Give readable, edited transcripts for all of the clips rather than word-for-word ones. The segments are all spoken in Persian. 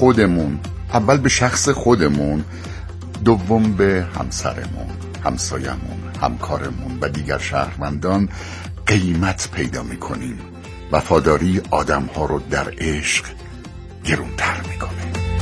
خودمون، اول به شخص خودمون، دوم به همسرمون، همسایمون، همکارمون و دیگر شهروندان قیمت پیدا میکنیم. وفاداری آدم ها رو در عشق گرونتر میکنه.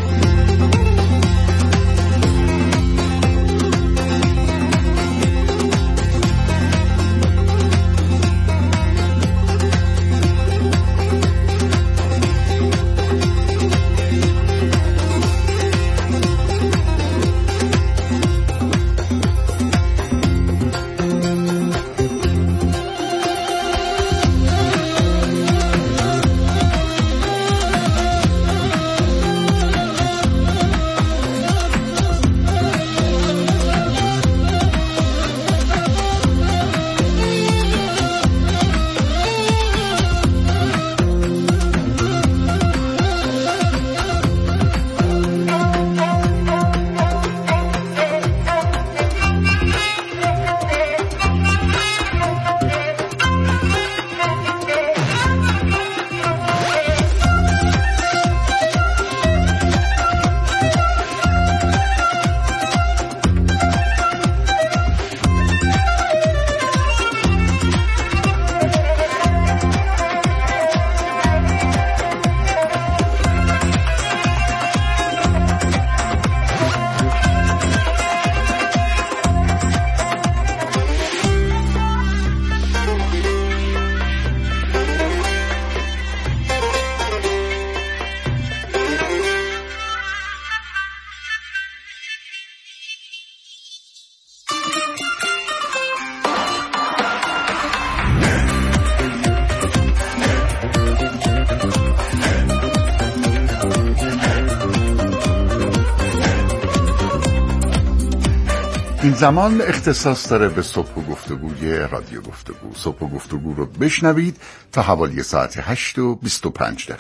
این زمان اختصاص داره به صبح و گفتگوی رادیو گفتگو. صبح و گفتگو رو بشنوید تا حوالی ساعت 8:25.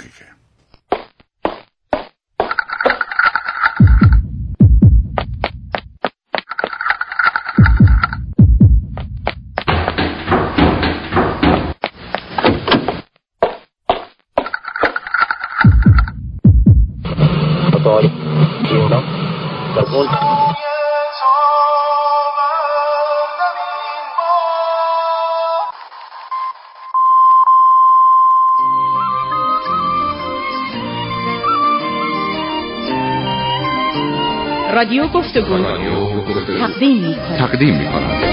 رادیو گفتگو تقدیم می‌کند.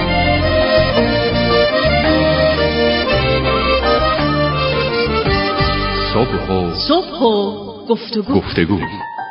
صبح و گفتگو.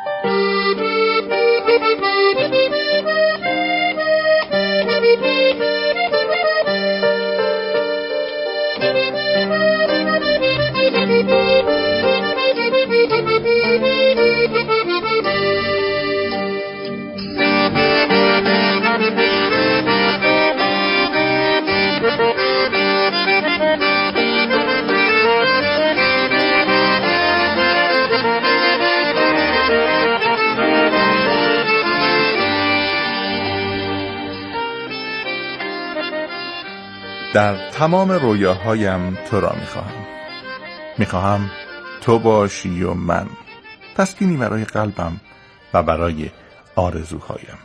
در تمام رویاهایم تو را میخواهم تو باشی و من، تسکینی برای قلبم و برای آرزوهایم،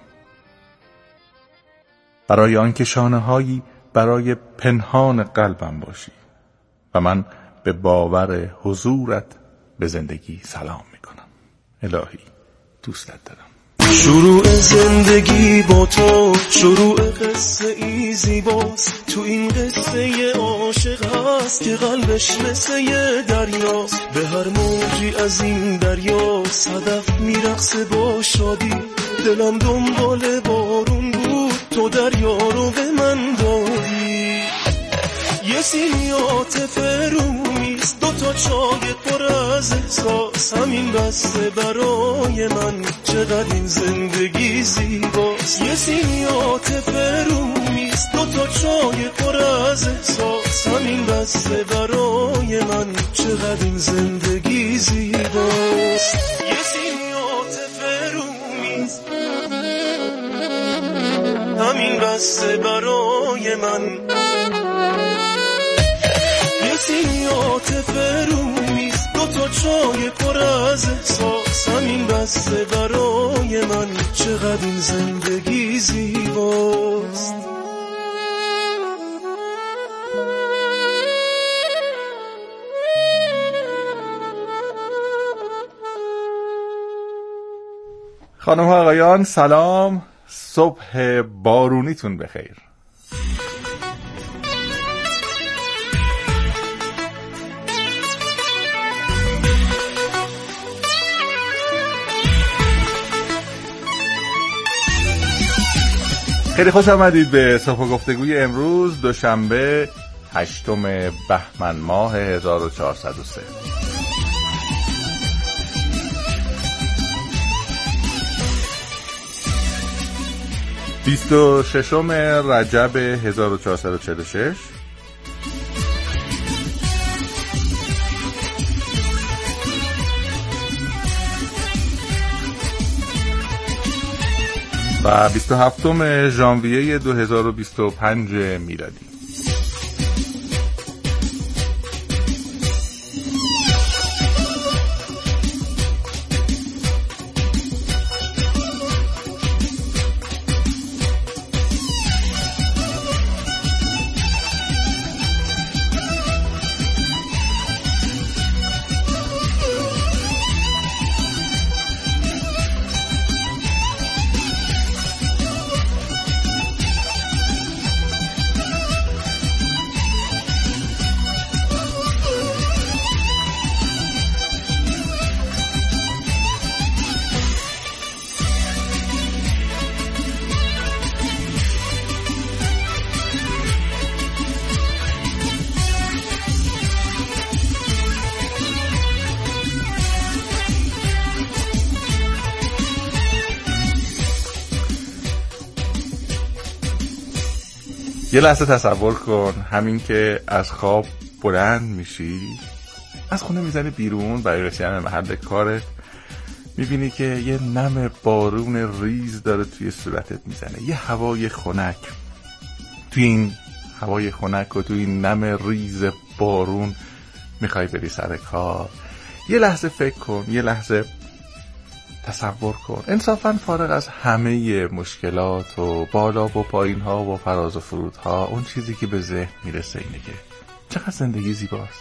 برای آنکه شانه‌هایی برای پنهان قلبم باشی و من به باور حضورت به زندگی سلام میکنم. الهی دوستت دارم. شروع زندگی با تو، شروع قصه ای زیباست. تو این قصه عاشق هست که قلبش مثل یه دریاست. به هر موجی از این دریا صدف میرقصه با شادی. دلم دنبال بارون بود، تو دریا رو به من دادی. یه سینی عاطف رومیست، دوتا چای پر از احساس. همین بسته برای من، چقدر این زندگی زیباست. یه سینی عاطف رومیست، دوتا چای پر از احساس. همین بسته برای من، چقدر این زندگی زیباست. یه سینی عاطف رومیست، همین بسته برای من. یه سینی عاطف رومیست، دوتا چای پر از احساس. همین هسته برای من، چقدر این زندگی زیباست. خانم ها آقایان سلام، صبح بارونیتون بخیر. خیلی خوش آمدید به صبح گفتگوی امروز دوشنبه 8 بهمن ماه 1403. 26 رجب 1446 و 27 ژانویه 2025 میلادی. یه لحظه تصور کن همین که از خواب بلند میشی، از خونه میزنی بیرون برای رسیدن به محل کارت، میبینی که یه نم بارون ریز داره توی صورتت میزنه، یه هوای خنک. توی این هوای خنک و توی این نم ریز بارون میخوای بری سر کار. یه لحظه فکر کن، یه لحظه تصور کن، انصافاً فارغ از همه مشکلات و بالا و پایین ها و فراز و فرود ها، اون چیزی که به ذهن میرسه اینه که چقدر زندگی زیباست.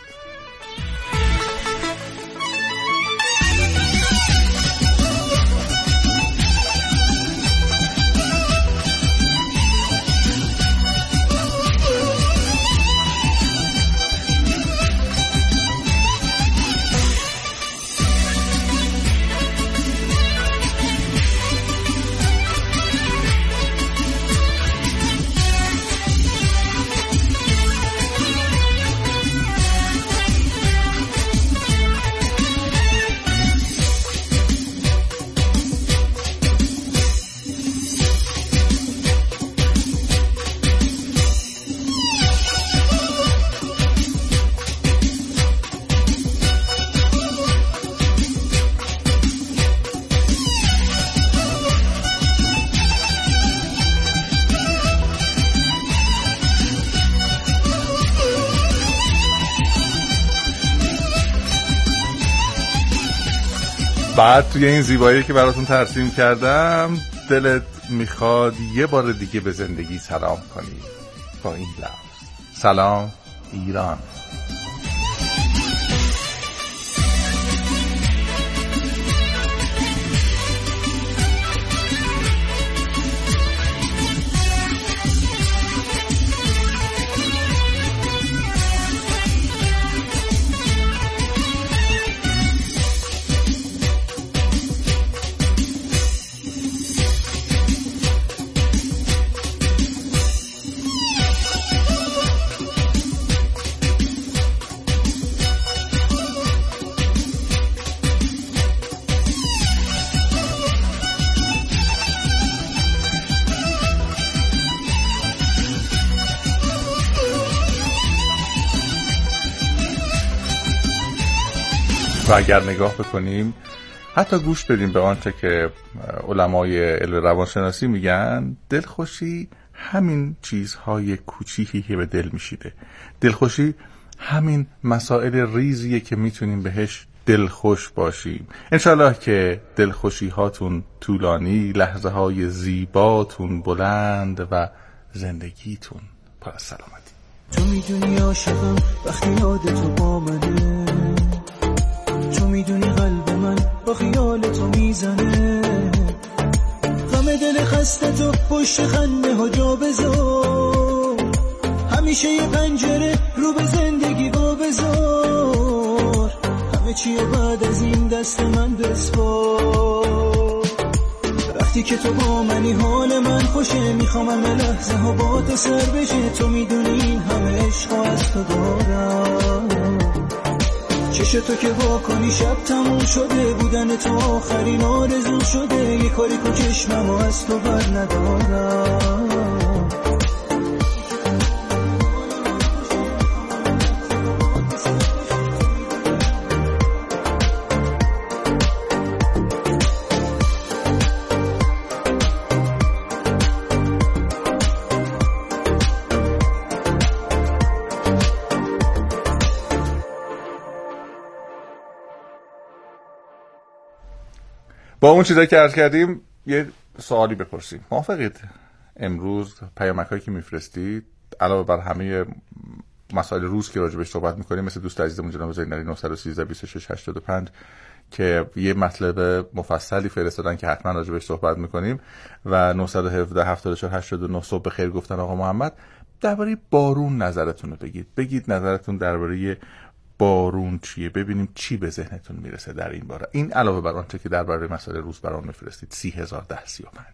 بعد توی این زیبایی که براتون ترسیم کردم، دلت میخواد یه بار دیگه به زندگی سلام کنی با این لفظ: سلام ایران. و اگر نگاه بکنیم، حتی گوش بدیم به آنچه که علمای علم روانشناسی میگن، دلخوشی همین چیزهای کوچیکی که به دل میشیده. دلخوشی همین مسائل ریزیه که میتونیم بهش دلخوش باشیم. انشالله که دلخوشی هاتون طولانی، لحظه های زیباتون بلند و زندگیتون پر از سلامتی. تو میدونی عاشقم وقتی یاد تو با منه، تو میدونی قلب من با خیال تو میزنه، غم دل خسته تو پشت خنده ها جا بذار، همیشه یه پنجره رو به زندگی با بذار، همه چیه بعد از این دست من بسپار، وقتی که تو با منی حال من خوشه، میخوام همه لحظه ها با تو سر بشه، تو میدونی این همه عشق از تو دارم، چش تو که با کنی شب تموم شده، بودن تو آخرین آرزو شده، یه کاری کن چشمم از تو بر ندارم. با اون چیزایی که عرض کردیم یه سوالی بپرسیم. موافقید امروز پیامک‌هایی که میفرستید علاوه بر همه مسائل روز که راجع بهش صحبت می‌کنیم، مثل دوست عزیزمون جناب زینالی 913 26 85 که یه مطلب مفصلی فرستادن که حتما راجع بهش صحبت می‌کنیم، و 917 74 89 صبح بخیر گفتن آقا محمد، درباره بارون نظرتون رو بگید نظرتون درباره بارون چیه، ببینیم چی به ذهنتون میرسه در این باره. این علاوه بر آنچه که درباره مسائل روز برام میفرستید. 3001035.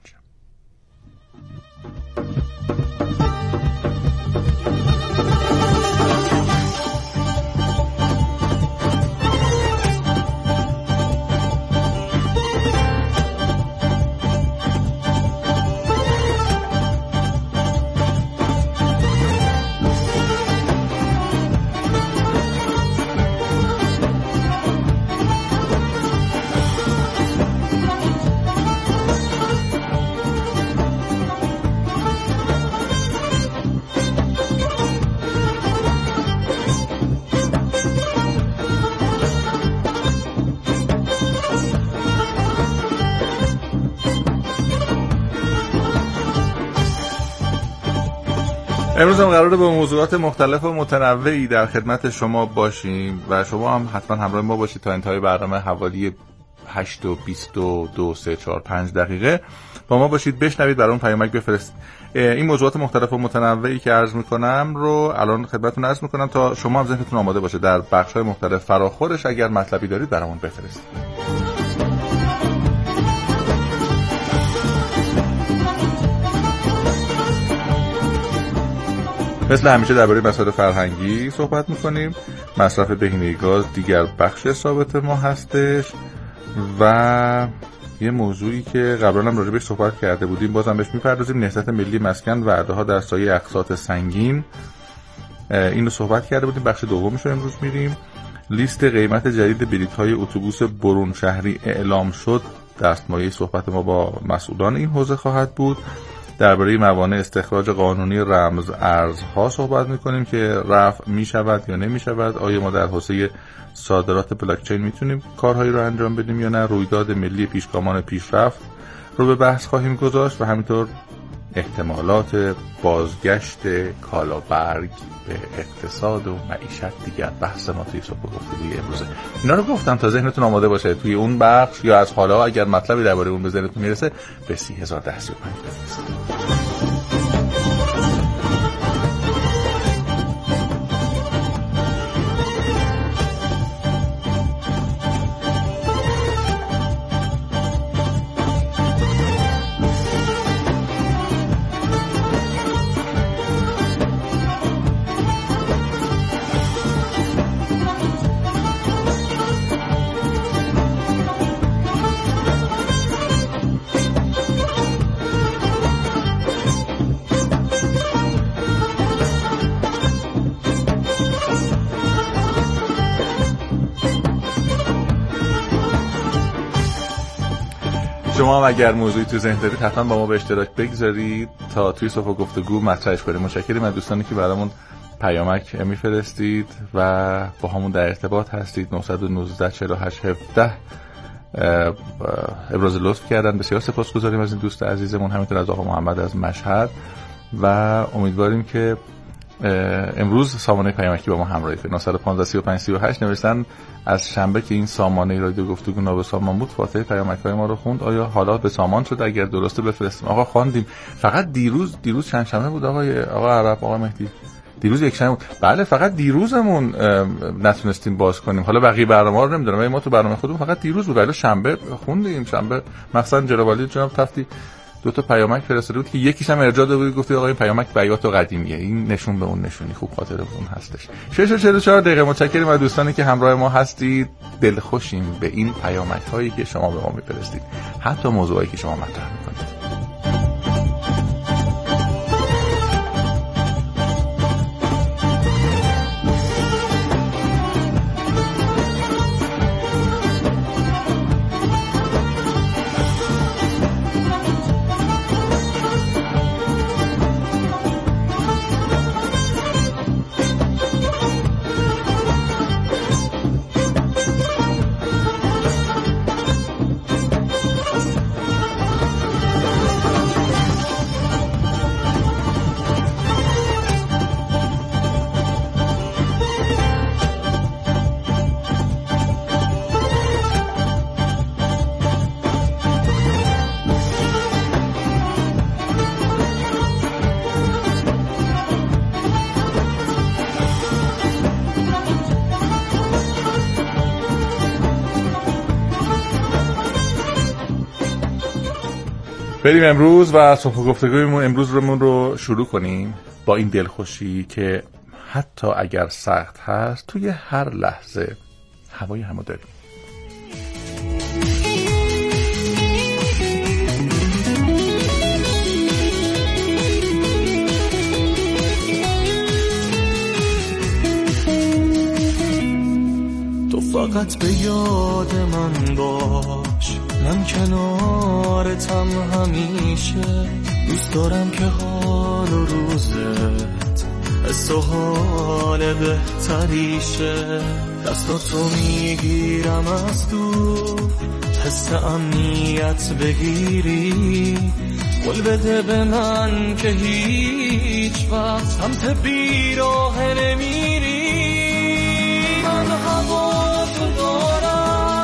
امروز هم قراره با موضوعات مختلف و متنوعی در خدمت شما باشیم و شما هم حتما همراه ما باشید تا انتهای برنامه. حوالی 8 و 22 3 4 5 دقیقه با ما باشید، بشنوید، برام پیامک بفرستید. این موضوعات مختلف و متنوعی که عرض میکنم رو الان خدمتتون عرض میکنم تا شما هم ذهنتون آماده باشه در بخش‌های مختلف فراخورش اگر مطلبی دارید برامون بفرستید. مثل همیشه درباره مسائل فرهنگی صحبت میکنیم. مصرف بهینه گاز دیگر بخش ثابت ما هستش و یه موضوعی که قبلا هم راجبش صحبت کرده بودیم بازم بهش میپردازیم. نهضت ملی مسکن وعده‌ها در سایه اقساط سنگین، اینو صحبت کرده بودیم. بخش دومش رو امروز میریم. لیست قیمت جدید بلیط‌های اتوبوس برون شهری اعلام شد. دستمایه صحبت ما با مسئولان این حوزه خواهد بود. درباره موانع استخراج قانونی رمز ارزها صحبت میکنیم که رفع میشود یا نمیشود. آیا ما در حوزه صادرات بلاکچین میتونیم کارهایی رو انجام بدیم یا نه. رویداد ملی پیشگامان پیشرفت رو به بحث خواهیم گذاشت و همینطور احتمالات بازگشت کالابرگ به اقتصاد و معیشت دیگر بحث ما توی صبح گفتگوی امروزه. اینا رو گفتم تا ذهنتون آماده باشه توی اون بخش یا از حالا اگر مطلبی درباره اون به ذهنتون میرسه به 3001035 بفرستید. شما هم اگر موضوعی تو ذهن دارید حتما با ما به اشتراک بگذارید تا توی صفحه گفتگو مطرحش کنیم. متشکرم از دوستانی که برامون پیامک میفرستید و با همون در ارتباط هستید. 919 48 17 ابراز لطف کردن. بسیار سپاسگزاریم از این دوست عزیزمون، همینطور از آقا محمد از مشهد و امیدواریم که امروز سامانه پیامکی با ما همراهی کنید. 915 35 38 نوشتن از شنبه که این سامانه رادیو گفتگو نابسامان بود فاتحه پیامک‌های ما رو خوند. آیا حالا به سامان شد؟ اگر درسته بفرستیم. آقا خواندیم. فقط دیروز چند شنبه بود آقا عرب، آقا مهدی؟ دیروز یک شنبه بود. بله فقط دیروزمون نتونستیم باز کنیم. حالا بقیه برنامه‌ها رو نمیدونم، ولی ما تو برنامه خودمون فقط دیروز بود. ولی شنبه خوندیم. شنبه مثلا جناب جناب تفتی 2 تا پیامک فرستاده بود که یکیش هم ارجاع داده بود، گفت آقا این پیامک بیات و قدیمیه. این نشون به اون نشونی خوب خاطرمون هستش. 6:44 دقیقه. متشکرم از دوستانی که همراه ما هستید. دلخوشیم به این پیامک هایی که شما به ما میفرستید، حتی موضوعایی که شما مطرح میکنید. بریم امروز و صبح گفتگویمون امروز رو شروع کنیم با این دلخوشی که حتی اگر سخت هست توی هر لحظه هوای همو داریم. تو فقط به یاد من باش، من کنارتم همیشه. دوست دارم که حال و روزت حس و حال بهتریشه. دستاتو میگیرم از دور، حس امنیت بگیری. قول بده به من که هیچ وقت سمت بیراه نمیری. من هوا تو دارم،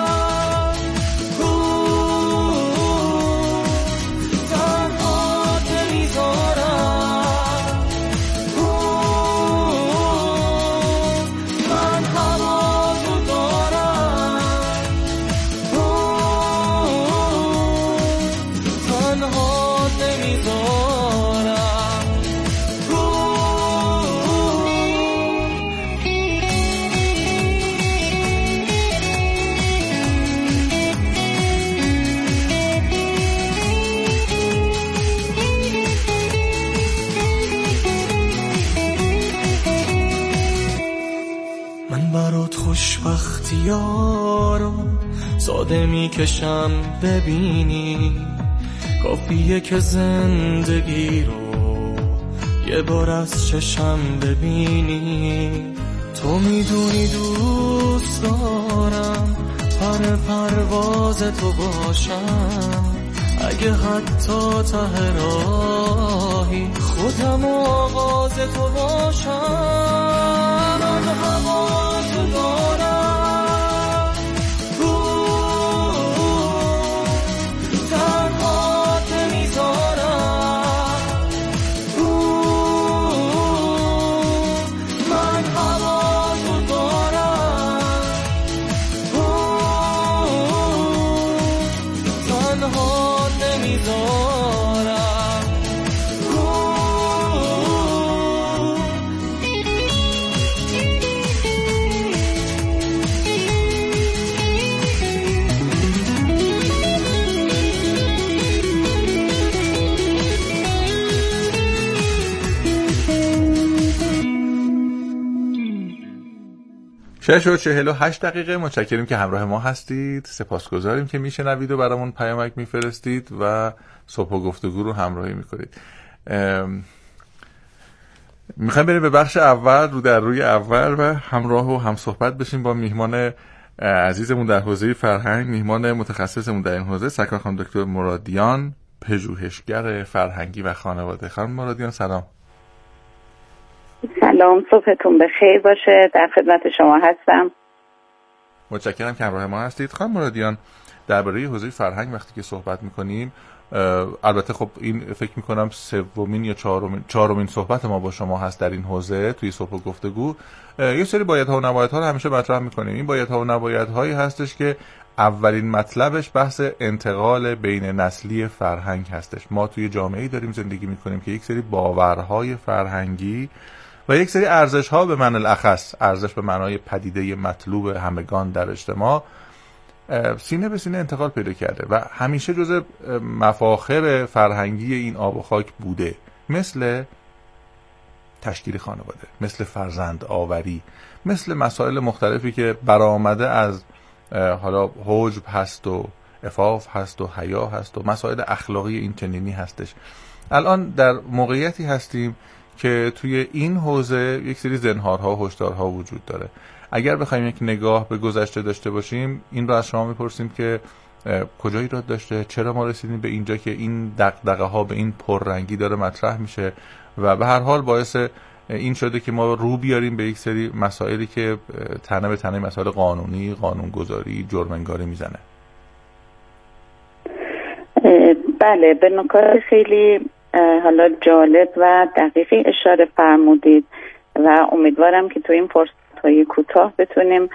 خوشبختیارو ساده میکشم ببینی. کافیه که زندگی رو یه بار از چشم ببینی. تو میدونی دوست دارم پر پرواز تو باشم. اگه حتی ته راهی خودم آغاز تو باشم. من هوا تو دارم، تنها نمیذارم. من هوا تو دارم، تنها نمیذارم. شش و 48 دقیقه. متشکریم که همراه ما هستید. سپاسگزاریم که میشنوید و برامون پیامک میفرستید و صبح گفتگو رو همراهی میکنید. میخوایم بریم به بخش اول، رو در روی اول، و همراه و هم صحبت بشیم با میهمان عزیزمون در حوزه فرهنگ، میهمان متخصصمون در این حوزه، سرکار خانم دکتر مرادیان، پژوهشگر فرهنگی و خانواده. خانم مرادیان سلام. سلام، صبحتون بخیر باشه. در خدمت شما هستم. متشکرم که همراه ما هستید. خانم مرادیان، درباره حوزه فرهنگ وقتی که صحبت میکنیم، البته خب این فکر میکنم سومین یا چهارمین صحبت ما با شما هست در این حوزه توی صبح و گفتگو، یه سری بایدها و نبایدها رو همیشه مطرح میکنیم. این بایدها و نبایدهایی هستش که اولین مطلبش بحث انتقال بین نسلی فرهنگ هستش. ما توی جامعه‌ای داریم زندگی میکنیم که یک سری باورهای فرهنگی و یک سری ارزش‌ها به معنی الاخص، ارزش به معنای پدیده مطلوب همگان در اجتماع، سینه به سینه انتقال پیدا کرده و همیشه جزء مفاخر فرهنگی این آب و خاک بوده، مثل تشکیل خانواده، مثل فرزند آوری، مثل مسائل مختلفی که برآمده از حالا حجب هست و عفاف هست و حیا هست و مسائل اخلاقی این چنینی هستش. الان در موقعیتی هستیم که توی این حوزه یک سری زنهارها و هشدارها وجود داره. اگر بخوایم یک نگاه به گذشته داشته باشیم، این رو از شما میپرسیم که کجا ایراد داشته، چرا ما رسیدیم به اینجا که این دغدغه ها به این پررنگی داره مطرح میشه و به هر حال باعث این شده که ما رو بیاریم به یک سری مسائلی که تنه به تنه مسائل قانونی، قانونگذاری، جرم‌انگاری میزنه. بله، به نکات خیلی حالا جالب و دقیقی اشاره فرمودید و امیدوارم که تو این فرصت‌های کوتاه بتونیم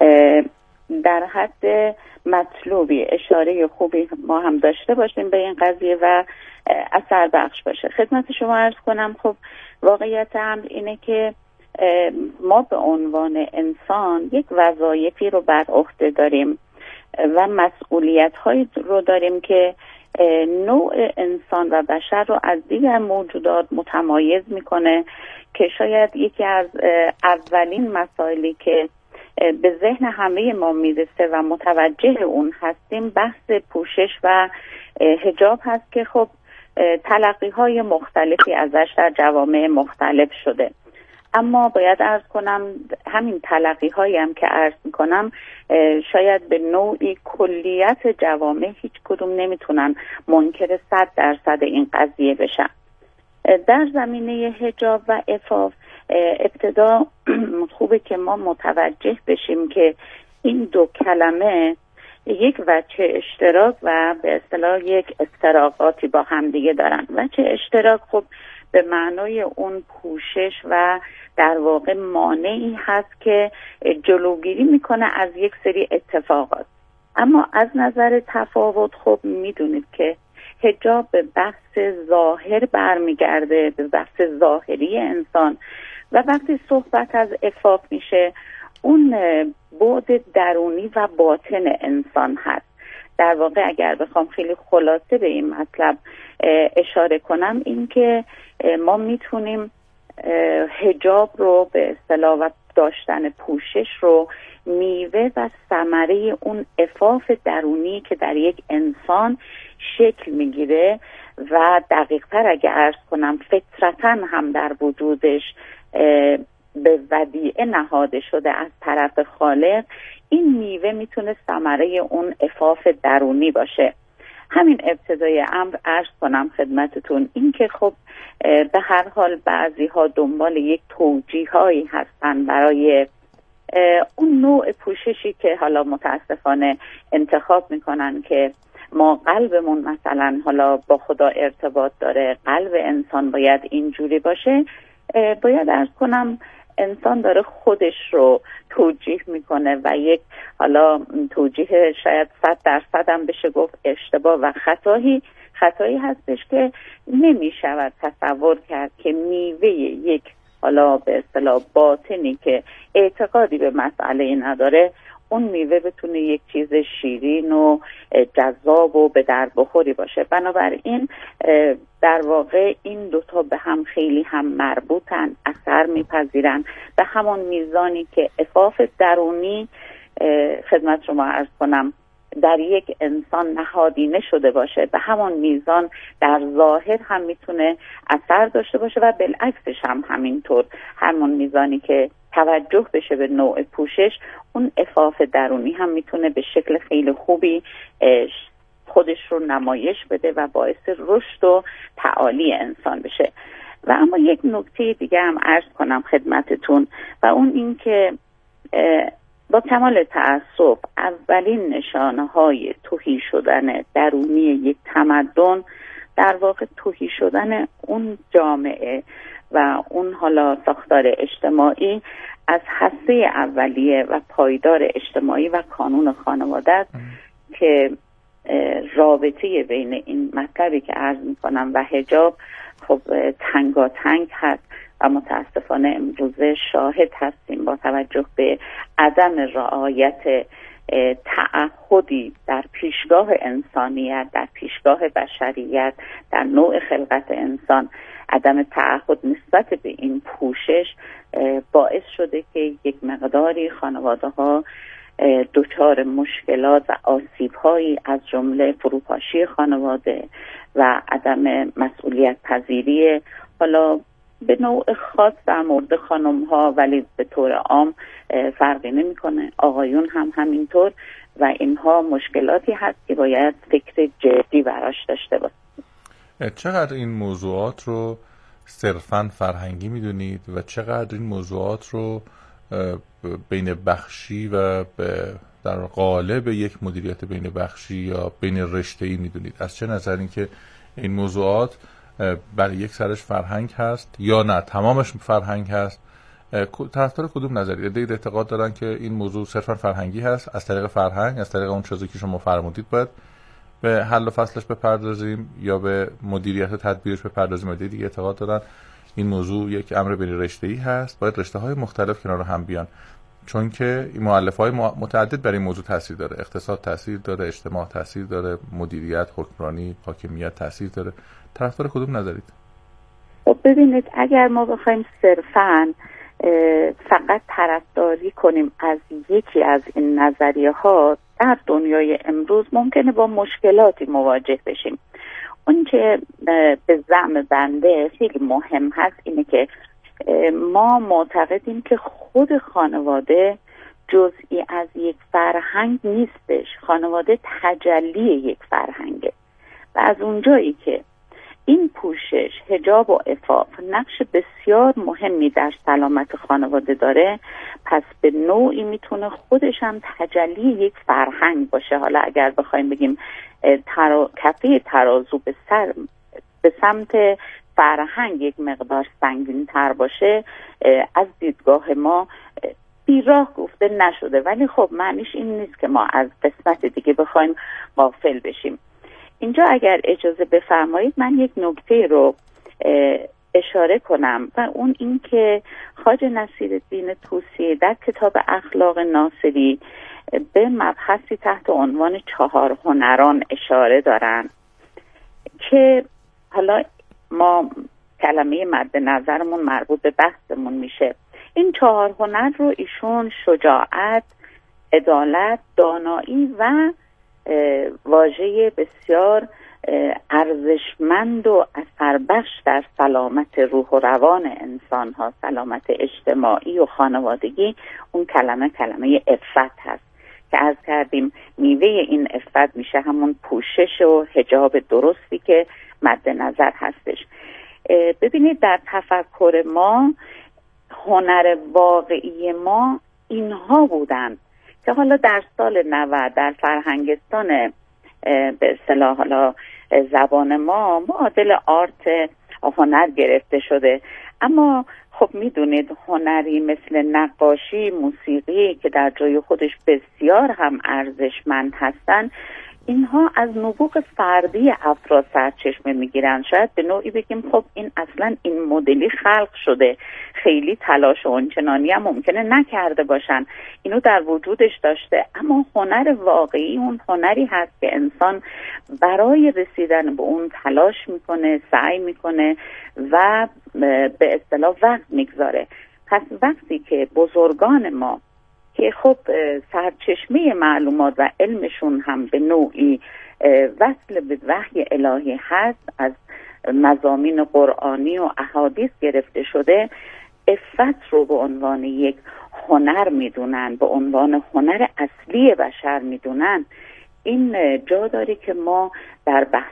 در حد مطلوبی اشاره خوبی ما هم داشته باشیم به این قضیه و اثر بخش باشه. خدمت شما عرض کنم، خب واقعیت امر اینه که ما به عنوان انسان یک وظایفی رو بر عهده داریم و مسئولیت‌هایی رو داریم که نوع انسان و بشر رو از دیگر موجودات متمایز میکنه، که شاید یکی از اولین مسائلی که به ذهن همه ما میرسه و متوجه اون هستیم بحث پوشش و حجاب هست که خب تلقی‌های مختلفی ازش در جوامع مختلف شده. اما باید عرض کنم همین تلقی‌هایی هم که عرض میکنم شاید به نوعی کلیت جوامع هیچ کدوم نمیتونن منکر 100% این قضیه بشن. در زمینه حجاب و عفاف ابتدا خوبه که ما متوجه بشیم که این دو کلمه یک وجه اشتراک و به اصطلاح یک افتراقاتی با هم دیگه دارن. وجه اشتراک خب به معنای اون پوشش و در واقع مانعی هست که جلوگیری میکنه از یک سری اتفاقات. اما از نظر تفاوت خب میدونید که حجاب به بحث ظاهر برمیگرده، به بحث ظاهری انسان، و وقتی صحبت از عفاف میشه اون بعد درونی و باطن انسان هست. در واقع اگر بخوام خیلی خلاصه به این مطلب اشاره کنم، این که ما میتونیم حجاب رو به اصطلاح و داشتن پوشش رو میوه و ثمره اون عفاف درونی که در یک انسان شکل میگیره و دقیق‌تر اگه عرض کنم فطرتاً هم در وجودش به ودیعه نهاده شده از طرف خالق، این میوه میتونه ثمره اون عفاف درونی باشه. همین ابتدای امر عرض کنم خدمتتون این که خب به هر حال بعضی ها دنبال یک توجیه هایی هستن برای اون نوع پوششی که حالا متاسفانه انتخاب میکنن که ما قلبمون مثلا حالا با خدا ارتباط داره، قلب انسان باید اینجوری باشه. باید عرض کنم انسان داره خودش رو توجیه میکنه و یک حالا توجیه شاید 100% هم بشه گفت اشتباه و خطایی هستش که نمیشود تصور کرد که میوه یک حالا به اصطلاح باطنی که اعتقادی به مسئله نداره، اون میوه بتونه یک چیز شیرین و جذاب و به درد بخوری باشه. بنابراین در واقع این دوتا به هم خیلی هم مربوطن، اثر میپذیرن به همون میزانی که عفاف درونی خدمت شما عرض کنم در یک انسان نهادینه شده باشه به همان میزان در ظاهر هم میتونه اثر داشته باشه و بالعکسش هم همینطور. همون میزانی که توجه بشه به نوع پوشش، اون عفاف درونی هم میتونه به شکل خیلی خوبی خودش رو نمایش بده و باعث رشد و تعالی انسان بشه. و اما یک نکته دیگه هم عرض کنم خدمتتون و اون این که با کمال تأسف اولین نشانه‌های تهی شدن درونی یک تمدن در واقع تهی شدن اون جامعه و اون حالا ساختار اجتماعی از هسته اولیه و پایدار اجتماعی و کانون خانواده است که رابطه بین این مطلبی که عرض می‌کنم و حجاب خب تنگاتنگ هست و متاسفانه امروزه شاهد هستیم با توجه به عدم رعایت تعهدی در پیشگاه انسانیت، در پیشگاه بشریت، در نوع خلقت انسان، عدم تعهد نسبت به این پوشش باعث شده که یک مقداری خانواده ها دچار مشکلات و آسیب هایی از جمله فروپاشی خانواده و عدم مسئولیت پذیری، حالا به نوع خاص در مورد خانم ها ولی به طور عام فرقی نمیکنه، آقایون هم همینطور، و اینها مشکلاتی هست که باید فکر جدی براش داشته باشیم. چقدر این موضوعات رو صرفاً فرهنگی میدونید و چقدر این موضوعات رو بین بخشی و در قالب یک مدیریت بین بخشی یا بین رشته‌ای میدونید؟ از چه نظری که این موضوعات برای یک سرش فرهنگ هست یا نه تمامش فرهنگ هست؟ طرفدار کدوم نظریه؟ عده‌ای اعتقاد دارن که این موضوع صرفا فرهنگی هست، از طریق فرهنگ، از طریق اون چیزی که شما فرمودید باید به حل و فصلش بپردازیم یا به مدیریت و تدبیرش بپردازیم. عده‌ای دیگه اعتقاد دارن این موضوع یک امر بین رشته‌ای هست، باید رشته‌های مختلف کنار هم بیان، چون که این مؤلفه‌های متعدد برای این موضوع تاثیر داره. اقتصاد تاثیر داره، اجتماع تاثیر داره، مدیریت، حکمرانی، حاکمیت تاثیر داره. طرفدار کدوم نظرید؟ خب ببینید، اگر ما بخوایم صرفاً فقط طرفداری کنیم از یکی از این نظریه‌ها، در دنیای امروز ممکنه با مشکلاتی مواجه بشیم. اون که به زعم بنده خیلی مهم هست اینه که ما معتقدیم که خود خانواده جزئی از یک فرهنگ نیستش، خانواده تجلی یک فرهنگه و از اونجایی که این پوشش، حجاب و عفاف نقش بسیار مهمی در سلامت خانواده داره، پس به نوعی میتونه خودش هم تجلی یک فرهنگ باشه. حالا اگر بخوایم بگیم کفه ترازو به سمت فرهنگ یک مقدار سنگین تر باشه، از دیدگاه ما بیراه گفته نشده، ولی خب معنیش این نیست که ما از قسمت دیگه بخوایم غافل بشیم. اینجا اگر اجازه بفرمایید من یک نکته رو اشاره کنم و اون این که خواجه نصیرالدین طوسی در کتاب اخلاق ناصری به مبحثی تحت عنوان 4 هنران اشاره دارن که حالا ما کلمه مد نظرمون مربوط به بحثمون میشه. این 4 هنر رو ایشون شجاعت، عدالت، دانایی و واژه بسیار ارزشمند و اثربخش در سلامت روح و روان انسان ها، سلامت اجتماعی و خانوادگی، اون کلمه عفت هست که عرض کردیم میوه این عفت میشه همون پوشش و حجاب درستی که مد نظر هستش. ببینید در تفکر ما هنر واقعی ما اینها بودن که حالا در سال 90 در فرهنگستان به اصطلاح حالا زبان ما معادل آرت هنر گرفته شده، اما خب میدونید هنری مثل نقاشی، موسیقی که در جای خودش بسیار هم ارزشمند هستن، اینها از نبوغ فردی افراد سرچشمه میگیرن. شاید به نوعی بگیم خب این اصلا این مدلی خلق شده، خیلی تلاش و اونچنانی هم ممکنه نکرده باشن، اینو در وجودش داشته، اما هنر واقعی اون هنری هست که انسان برای رسیدن به اون تلاش میکنه، سعی میکنه و به اصطلاح وقت میگذاره. پس وقتی که بزرگان ما که خب سرچشمه معلومات و علمشون هم به نوعی وصل به وحی الهی هست، از مضامین قرآنی و احادیث گرفته شده، عفت رو به عنوان یک هنر میدونن، به عنوان هنر اصلی بشر میدونن، این جا داره که ما در بحث